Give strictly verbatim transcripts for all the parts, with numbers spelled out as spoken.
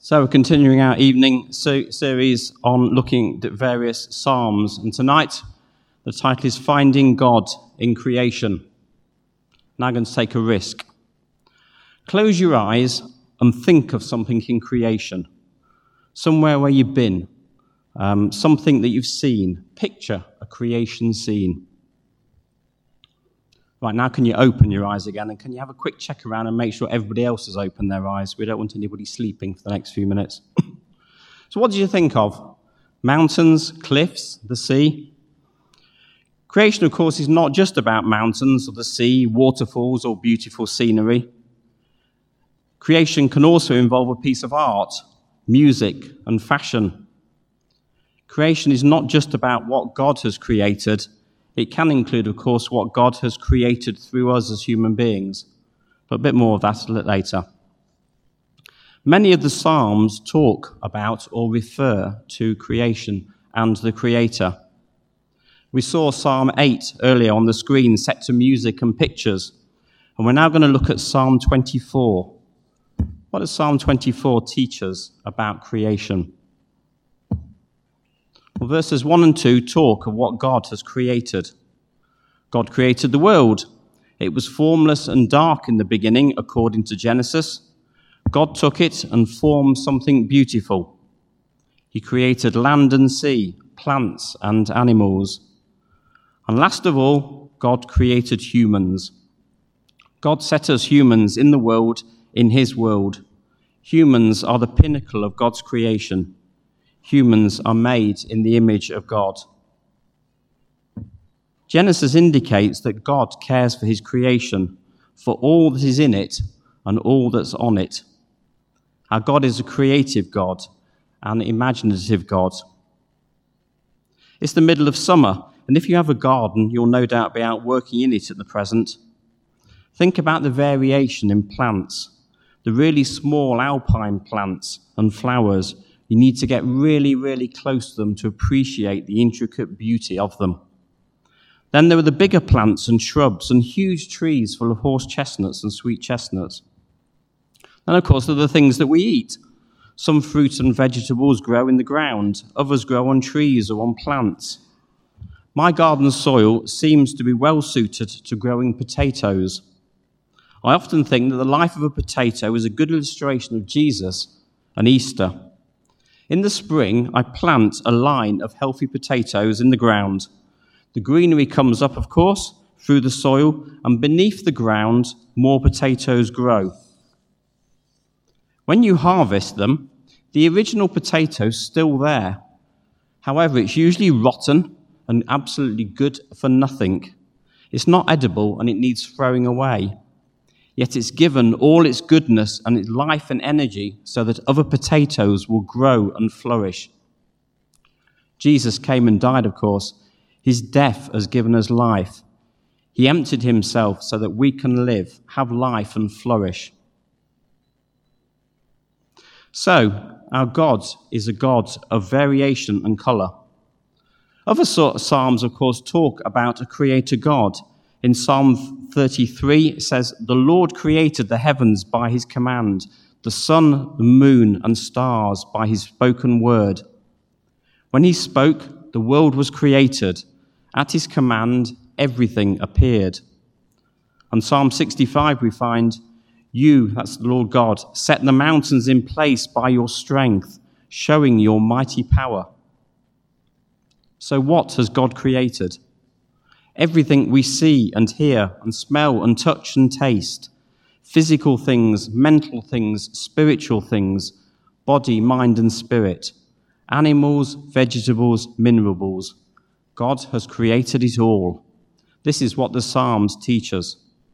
So we're continuing our evening so- series on looking at various psalms. And tonight, the title is Finding God in Creation. Now I'm going to take a risk. Close your eyes and think of something in creation. Somewhere where you've been. Um, something that you've seen. Picture a creation scene. Right, now can you open your eyes again, and can you have a quick check around and make sure everybody else has opened their eyes? We don't want anybody sleeping for the next few minutes. So what did you think of? Mountains, cliffs, the sea? Creation, of course, is not just about mountains or the sea, waterfalls or beautiful scenery. Creation can also involve a piece of art, music and fashion. Creation is not just about what God has created. It can include, of course, what God has created through us as human beings. But a bit more of that a little later. Many of the Psalms talk about or refer to creation and the Creator. We saw Psalm eight earlier on the screen, set to music and pictures. And we're now going to look at Psalm twenty-four. What does Psalm twenty-four teach us about creation? Well, verses one and two talk of what God has created. God created the world. It was formless and dark in the beginning, according to Genesis. God took it and formed something beautiful. He created land and sea, plants and animals. And last of all, God created humans. God set us humans in the world, in his world. Humans are the pinnacle of God's creation. Humans are made in the image of God. Genesis indicates that God cares for his creation, for all that is in it and all that's on it. Our God is a creative God, an imaginative God. It's the middle of summer, and if you have a garden, you'll no doubt be out working in it at the present. Think about the variation in plants, the really small alpine plants and flowers. You need to get really, really close to them to appreciate the intricate beauty of them. Then there are the bigger plants and shrubs and huge trees full of horse chestnuts and sweet chestnuts. And of course, there are the things that we eat. Some fruits and vegetables grow in the ground. Others grow on trees or on plants. My garden soil seems to be well suited to growing potatoes. I often think that the life of a potato is a good illustration of Jesus and Easter. In the spring, I plant a line of healthy potatoes in the ground. The greenery comes up, of course, through the soil, and beneath the ground, more potatoes grow. When you harvest them, the original potato's still there. However, it's usually rotten and absolutely good for nothing. It's not edible and it needs throwing away. Yet it's given all its goodness and its life and energy so that other potatoes will grow and flourish. Jesus came and died, of course. His death has given us life. He emptied himself so that we can live, have life and flourish. So, our God is a God of variation and colour. Other psalms, of course, talk about a creator God. In Psalm thirty-three, it says, "The Lord created the heavens by his command, the sun, the moon, and stars by his spoken word. When he spoke, the world was created. At his command, everything appeared." On Psalm sixty-five, we find, "You, that's the Lord God, set the mountains in place by your strength, showing your mighty power." So what has God created? Everything we see and hear and smell and touch and taste, physical things, mental things, spiritual things, body, mind and spirit, animals, vegetables, minerals. God has created it all. This is what the Psalms teach us.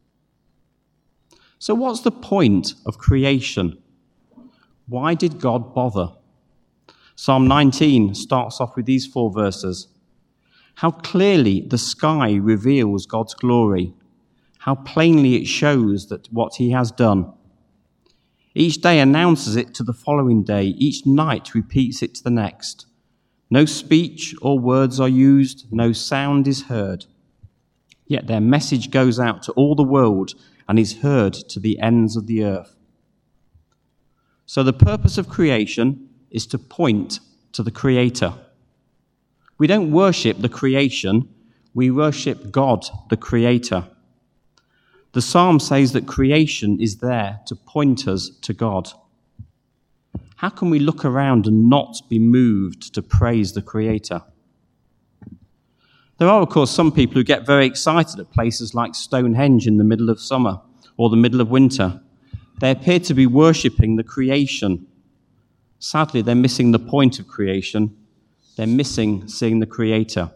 So what's the point of creation? Why did God bother? Psalm nineteen starts off with these four verses. How clearly the sky reveals God's glory. How plainly it shows that what he has done. Each day announces it to the following day. Each night repeats it to the next. No speech or words are used. No sound is heard. Yet their message goes out to all the world and is heard to the ends of the earth. So the purpose of creation is to point to the Creator. We don't worship the creation, we worship God, the Creator. The psalm says that creation is there to point us to God. How can we look around and not be moved to praise the Creator? There are, of course, some people who get very excited at places like Stonehenge in the middle of summer or the middle of winter. They appear to be worshipping the creation. Sadly, they're missing the point of creation. They're missing seeing the Creator.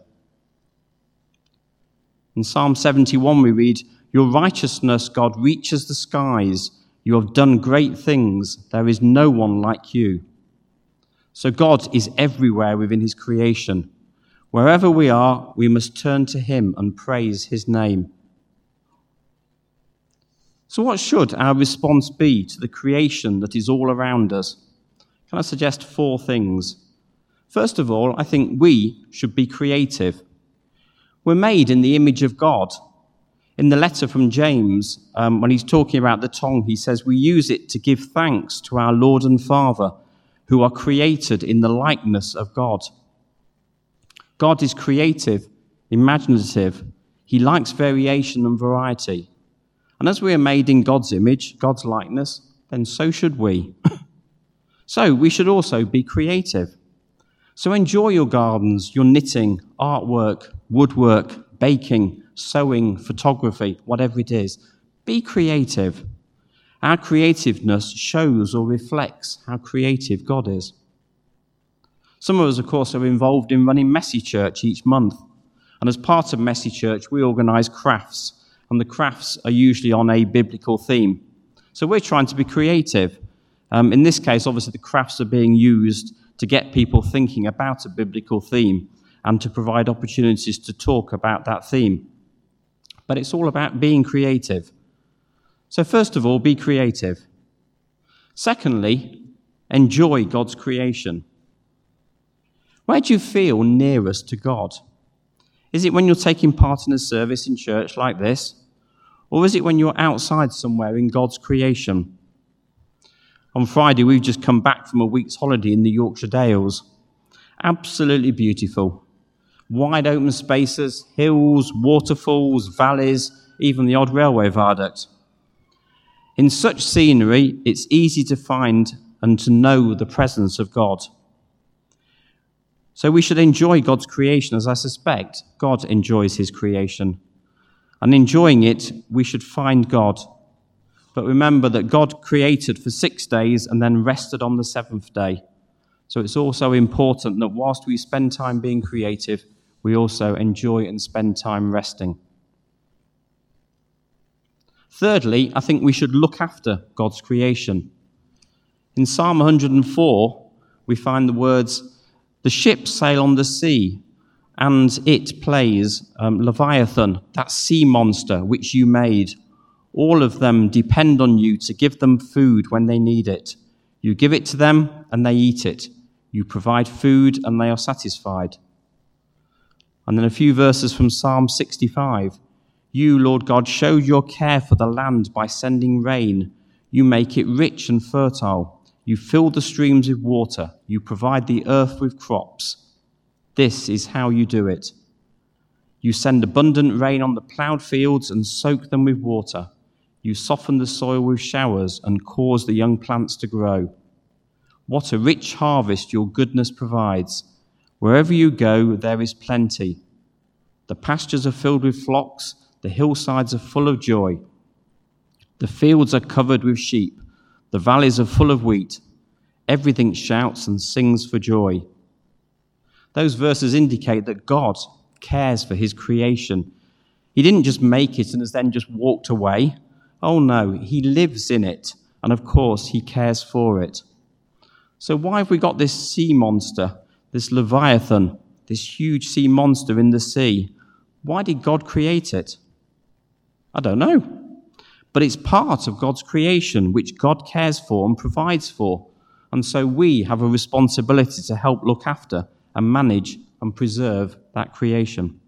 In Psalm seventy-one we read, "Your righteousness, God, reaches the skies. You have done great things. There is no one like you." So God is everywhere within his creation. Wherever we are, we must turn to him and praise his name. So what should our response be to the creation that is all around us? Can I suggest four things? First of all, I think we should be creative. We're made in the image of God. In the letter from James, um, when he's talking about the tongue, he says, "We use it to give thanks to our Lord and Father, who are created in the likeness of God." God is creative, imaginative. He likes variation and variety. And as we are made in God's image, God's likeness, then so should we. So we should also be creative. So enjoy your gardens, your knitting, artwork, woodwork, baking, sewing, photography, whatever it is. Be creative. Our creativeness shows or reflects how creative God is. Some of us, of course, are involved in running Messy Church each month. And as part of Messy Church, we organise crafts. And the crafts are usually on a biblical theme. So we're trying to be creative. Um, in this case, obviously, the crafts are being used to get people thinking about a biblical theme and to provide opportunities to talk about that theme. But it's all about being creative. So first of all, be creative. Secondly, enjoy God's creation. Where do you feel nearest to God? Is it when you're taking part in a service in church like this? Or is it when you're outside somewhere in God's creation? On Friday, we've just come back from a week's holiday in the Yorkshire Dales. Absolutely beautiful. Wide open spaces, hills, waterfalls, valleys, even the odd railway viaduct. In such scenery, it's easy to find and to know the presence of God. So we should enjoy God's creation, as I suspect God enjoys his creation. And enjoying it, we should find God. But remember that God created for six days and then rested on the seventh day. So it's also important that whilst we spend time being creative, we also enjoy and spend time resting. Thirdly, I think we should look after God's creation. In Psalm one hundred four, we find the words, "The ships sail on the sea, and it plays um, Leviathan, that sea monster which you made. All of them depend on you to give them food when they need it. You give it to them, and they eat it. You provide food, and they are satisfied." And then a few verses from Psalm sixty-five. "You, Lord God, showed your care for the land by sending rain. You make it rich and fertile. You fill the streams with water. You provide the earth with crops. This is how you do it. You send abundant rain on the ploughed fields and soak them with water. You soften the soil with showers and cause the young plants to grow. What a rich harvest your goodness provides. Wherever you go, there is plenty. The pastures are filled with flocks. The hillsides are full of joy. The fields are covered with sheep. The valleys are full of wheat. Everything shouts and sings for joy." Those verses indicate that God cares for his creation. He didn't just make it and has then just walked away. Oh no, he lives in it, and of course he cares for it. So why have we got this sea monster, this Leviathan, this huge sea monster in the sea? Why did God create it? I don't know. But it's part of God's creation, which God cares for and provides for. And so we have a responsibility to help look after and manage and preserve that creation.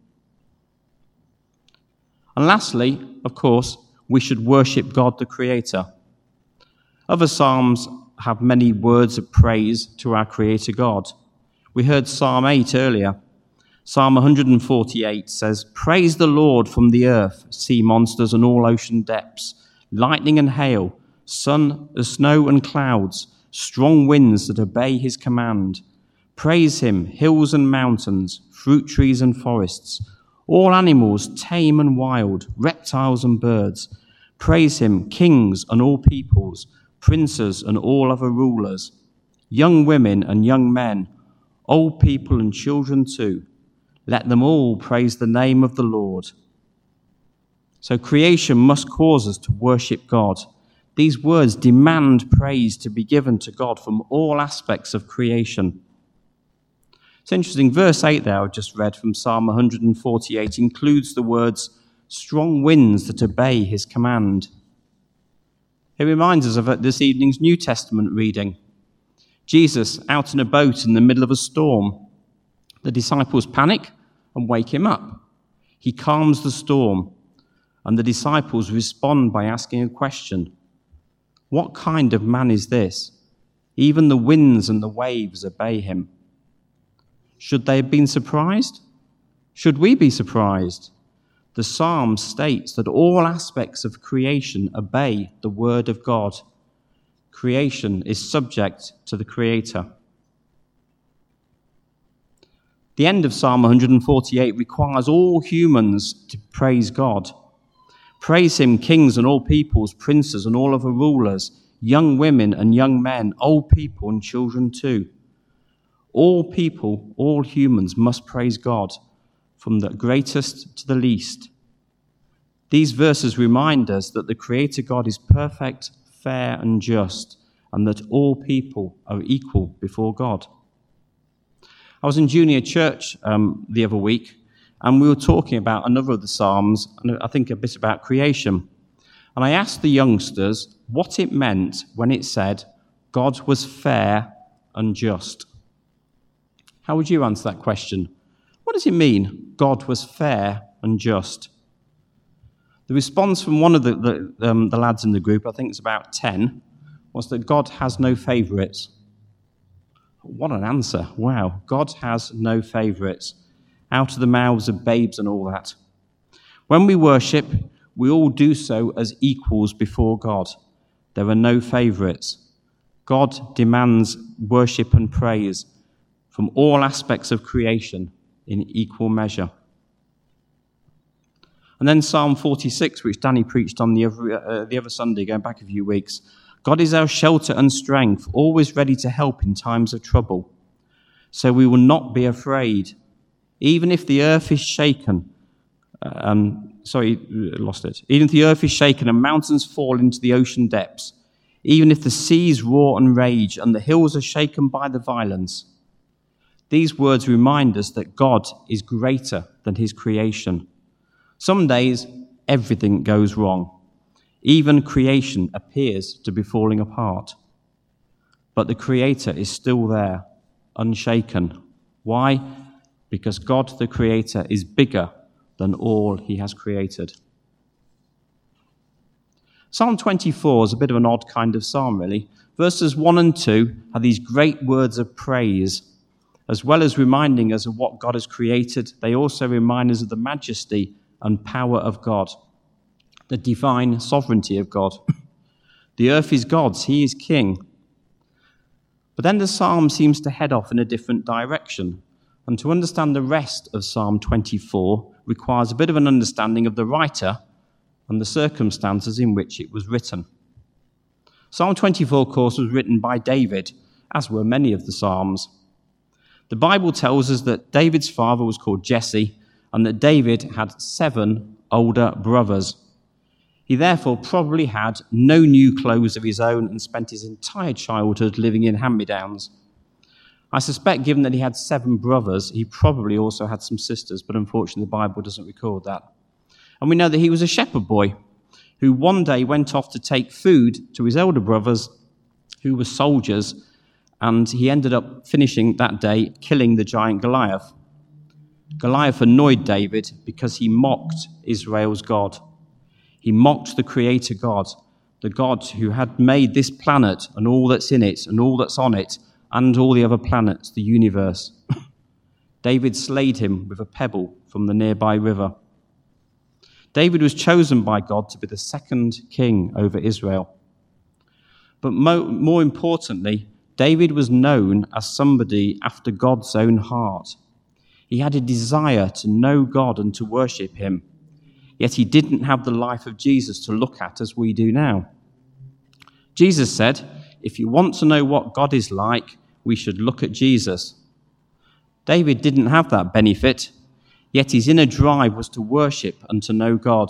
And lastly, of course, we should worship God the Creator. Other psalms have many words of praise to our Creator God. We heard Psalm eight earlier. Psalm one forty-eight says, "Praise the Lord from the earth, sea monsters and all ocean depths, lightning and hail, sun, snow and clouds, strong winds that obey his command. Praise him, hills and mountains, fruit trees and forests, all animals tame and wild, reptiles and birds. Praise him, kings and all peoples, princes and all other rulers, young women and young men, old people and children too. Let them all praise the name of the Lord." So creation must cause us to worship God. These words demand praise to be given to God from all aspects of creation. It's interesting, verse eight there I just read from Psalm one forty-eight includes the words, "strong winds that obey his command." It reminds us of this evening's New Testament reading. Jesus out in a boat in the middle of a storm. The disciples panic and wake him up. He calms the storm, and the disciples respond by asking a question. What kind of man is this? Even the winds and the waves obey him. Should they have been surprised? Should we be surprised? The psalm states that all aspects of creation obey the word of God. Creation is subject to the Creator. The end of Psalm one forty-eight requires all humans to praise God. Praise him, kings and all peoples, princes and all other rulers, young women and young men, old people and children too. All people, all humans must praise God, from the greatest to the least. These verses remind us that the Creator God is perfect, fair and just, and that all people are equal before God. I was in junior church um, the other week, and we were talking about another of the Psalms, and I think a bit about creation. And I asked the youngsters what it meant when it said, "God was fair and just." How would you answer that question? What does it mean, God was fair and just? The response from one of the, the, um, the lads in the group, I think it's about ten, was that God has no favourites. What an answer. Wow. God has no favourites. Out of the mouths of babes and all that. When we worship, we all do so as equals before God. There are no favourites. God demands worship and praise from all aspects of creation in equal measure. And then Psalm forty-six, which Danny preached on the other, uh, the other Sunday, going back a few weeks. God is our shelter and strength, always ready to help in times of trouble. So we will not be afraid. Even if the earth is shaken, um, sorry, lost it. Even if the earth is shaken and mountains fall into the ocean depths, even if the seas roar and rage and the hills are shaken by the violence. These words remind us that God is greater than his creation. Some days, everything goes wrong. Even creation appears to be falling apart. But the Creator is still there, unshaken. Why? Because God, the Creator, is bigger than all he has created. Psalm twenty-four is a bit of an odd kind of psalm, really. Verses one and two are these great words of praise. As well as reminding us of what God has created, they also remind us of the majesty and power of God, the divine sovereignty of God. The earth is God's, he is king. But then the psalm seems to head off in a different direction. And to understand the rest of Psalm twenty-four requires a bit of an understanding of the writer and the circumstances in which it was written. Psalm twenty-four, of course, was written by David, as were many of the Psalms. The Bible tells us that David's father was called Jesse, and that David had seven older brothers. He therefore probably had no new clothes of his own and spent his entire childhood living in hand-me-downs. I suspect, given that he had seven brothers, he probably also had some sisters, but unfortunately the Bible doesn't record that. And we know that he was a shepherd boy who one day went off to take food to his elder brothers, who were soldiers, and he ended up finishing that day killing the giant Goliath. Goliath annoyed David because he mocked Israel's God. He mocked the Creator God, the God who had made this planet and all that's in it and all that's on it and all the other planets, the universe. David slayed him with a pebble from the nearby river. David was chosen by God to be the second king over Israel. But mo- more importantly, David was known as somebody after God's own heart. He had a desire to know God and to worship him, yet he didn't have the life of Jesus to look at as we do now. Jesus said, if you want to know what God is like, we should look at Jesus. David didn't have that benefit, yet his inner drive was to worship and to know God.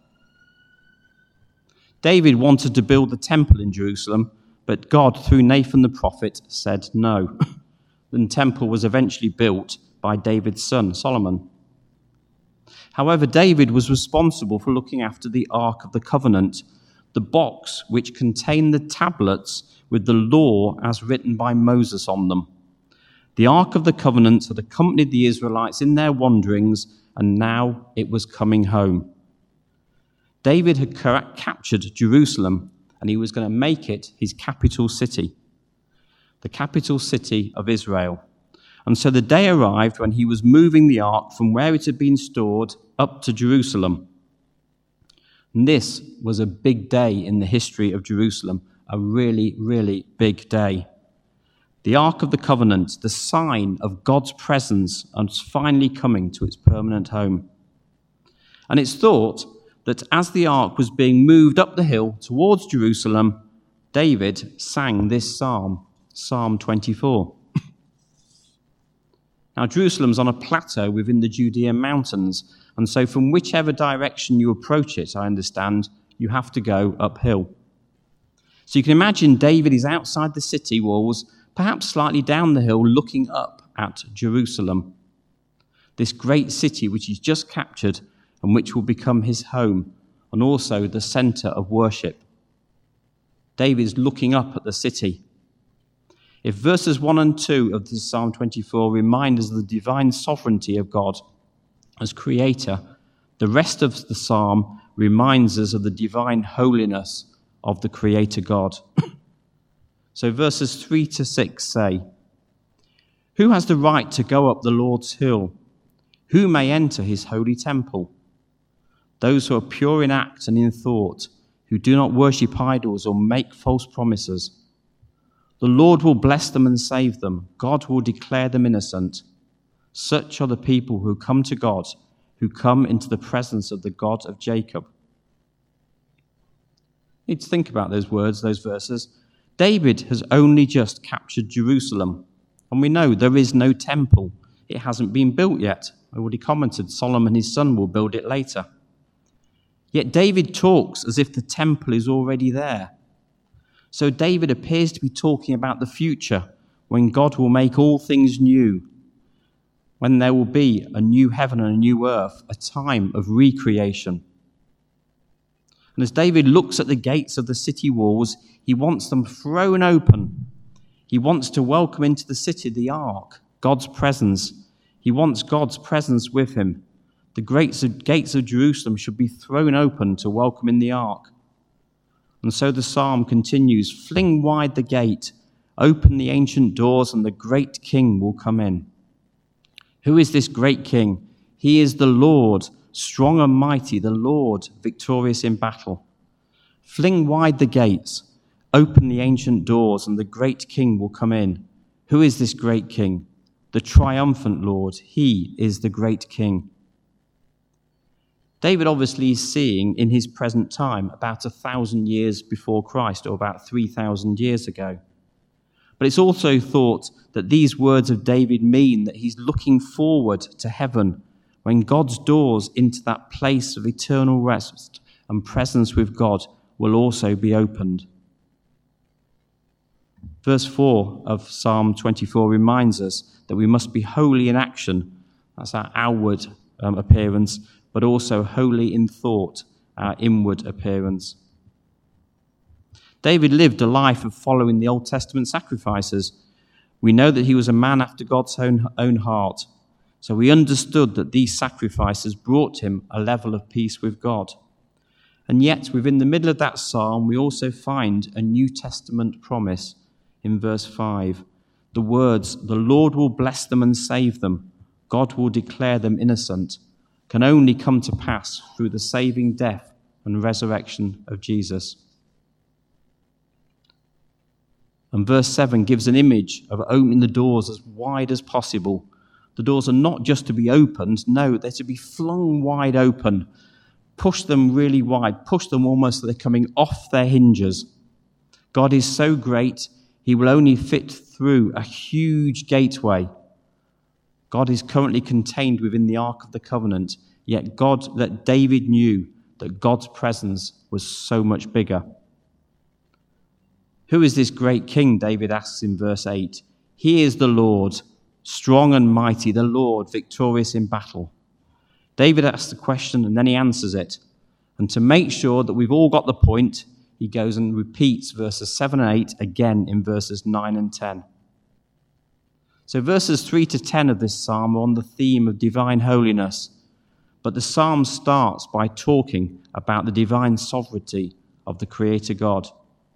David wanted to build the temple in Jerusalem, but God, through Nathan the prophet, said no. The temple was eventually built by David's son, Solomon. However, David was responsible for looking after the Ark of the Covenant, the box which contained the tablets with the law as written by Moses on them. The Ark of the Covenant had accompanied the Israelites in their wanderings, and now it was coming home. David had captured Jerusalem, and he was going to make it his capital city, the capital city of Israel. And so the day arrived when he was moving the ark from where it had been stored up to Jerusalem. And this was a big day in the history of Jerusalem, a really, really big day. The Ark of the Covenant, the sign of God's presence, was finally coming to its permanent home. And it's thought that as the ark was being moved up the hill towards Jerusalem, David sang this psalm, Psalm twenty-four. Now, Jerusalem's on a plateau within the Judean mountains, and so from whichever direction you approach it, I understand, you have to go uphill. So you can imagine David is outside the city walls, perhaps slightly down the hill, looking up at Jerusalem, this great city which he's just captured and which will become his home and also the center of worship. David's looking up at the city. If verses one and two of this Psalm twenty-four remind us of the divine sovereignty of God as creator, the rest of the psalm reminds us of the divine holiness of the creator God. So verses three to six say, who has the right to go up the Lord's hill? Who may enter his holy temple? Those who are pure in act and in thought, who do not worship idols or make false promises. The Lord will bless them and save them. God will declare them innocent. Such are the people who come to God, who come into the presence of the God of Jacob. You need to think about those words, those verses. David has only just captured Jerusalem, and we know there is no temple. It hasn't been built yet. I already commented, Solomon, his son, will build it later. Yet David talks as if the temple is already there. So David appears to be talking about the future, when God will make all things new, when there will be a new heaven and a new earth, a time of recreation. And as David looks at the gates of the city walls, he wants them thrown open. He wants to welcome into the city the ark, God's presence. He wants God's presence with him. The gates of, gates of Jerusalem should be thrown open to welcome in the ark. And so the psalm continues, fling wide the gate, open the ancient doors, and the great king will come in. Who is this great king? He is the Lord, strong and mighty, the Lord, victorious in battle. Fling wide the gates, open the ancient doors, and the great king will come in. Who is this great king? The triumphant Lord. He is the great king. David obviously is seeing in his present time about a thousand years before Christ, or about three thousand years ago. But it's also thought that these words of David mean that he's looking forward to heaven, when God's doors into that place of eternal rest and presence with God will also be opened. Verse four of Psalm twenty-four reminds us that we must be holy in action. That's our outward um, appearance, but also holy in thought, our inward appearance. David lived a life of following the Old Testament sacrifices. We know that he was a man after God's own, own heart. So we understood that these sacrifices brought him a level of peace with God. And yet, within the middle of that psalm, we also find a New Testament promise in verse five. The words, "The Lord will bless them and save them. God will declare them innocent," can only come to pass through the saving death and resurrection of Jesus. And verse seven gives an image of opening the doors as wide as possible. The doors are not just to be opened, no, they're to be flung wide open. Push them really wide, push them almost so they're coming off their hinges. God is so great, he will only fit through a huge gateway. God is currently contained within the Ark of the Covenant, yet God, that David knew that God's presence was so much bigger. Who is this great king? David asks in verse eight. He is the Lord, strong and mighty, the Lord, victorious in battle. David asks the question and then he answers it. And to make sure that we've all got the point, he goes and repeats verses seven and eight again in verses nine and ten. So verses three to ten of this psalm are on the theme of divine holiness, but the psalm starts by talking about the divine sovereignty of the Creator God.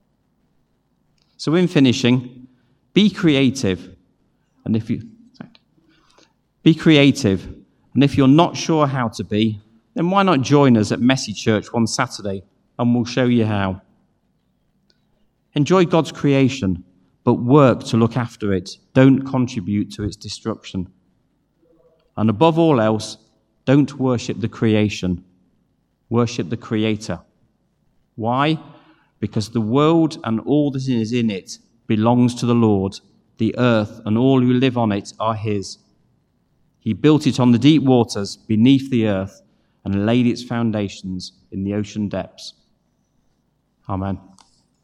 So in finishing, be creative, and if you be creative, and if you're not sure how to be, then why not join us at Messy Church one Saturday, and we'll show you how. Enjoy God's creation, but work to look after it. Don't contribute to its destruction. And above all else, don't worship the creation. Worship the Creator. Why? Because the world and all that is in it belongs to the Lord. The earth and all who live on it are his. He built it on the deep waters beneath the earth and laid its foundations in the ocean depths. Amen.